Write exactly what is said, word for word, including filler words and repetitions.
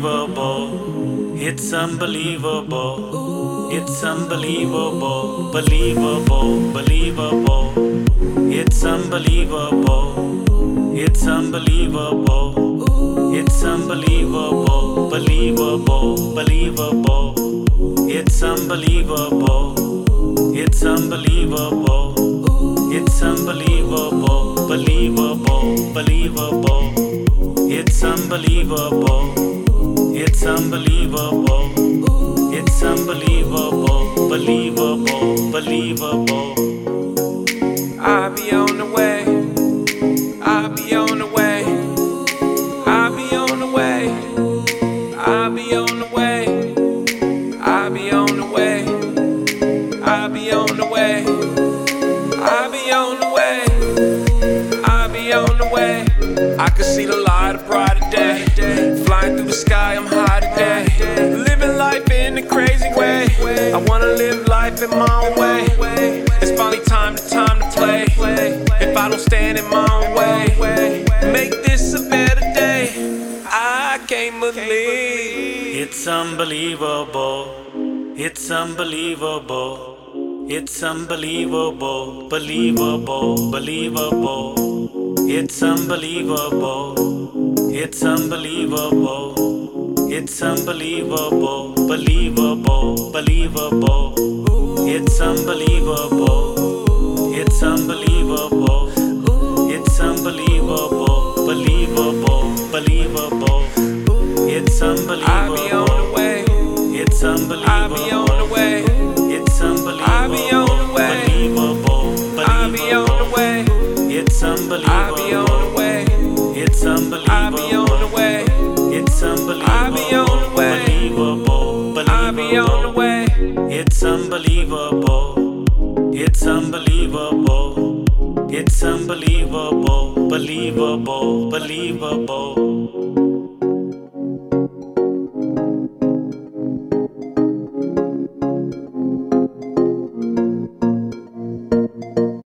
unbelievable. It's unbelievable. It's unbelievable. Believable, believable. It's unbelievable. It's unbelievable. It's unbelievable. Believable, believable. It's unbelievable. It's unbelievable. It's unbelievable. Believable, believable. It's unbelievable. It's unbelievable. It's unbelievable. Believable, believable. I'll be on the way. I'll be on the way. I'll be on the way. I'll be on the way. I'll be on the way. I'll be on the way. I'll be on the way. I'll be on the way. I can see the light of brighter day. Flying through the sky, I'm high today. Living life in a crazy way. I wanna live life in my own way. It's finally time to time to play. If I don't stand in my own way, make this a better day. I can't believe it's unbelievable. It's unbelievable. It's unbelievable. Believable, believable. It's unbelievable. It's unbelievable. It's unbelievable. Believable, believable. It's unbelievable. It's unbelievable. It's unbelievable. Believable, believable. It's unbelievable. I'll be on the way. It's unbelievable. I'll be on the way. It's unbelievable. I'll be on the way. Believable, I'll be on the way. It's unbelievable. I'll be on the way. It's unbelievable. I'll be on the way. It's unbelievable. I'll be on the way. Believable, I'll be on the way. It's unbelievable. It's unbelievable. It's unbelievable. Believable, believable.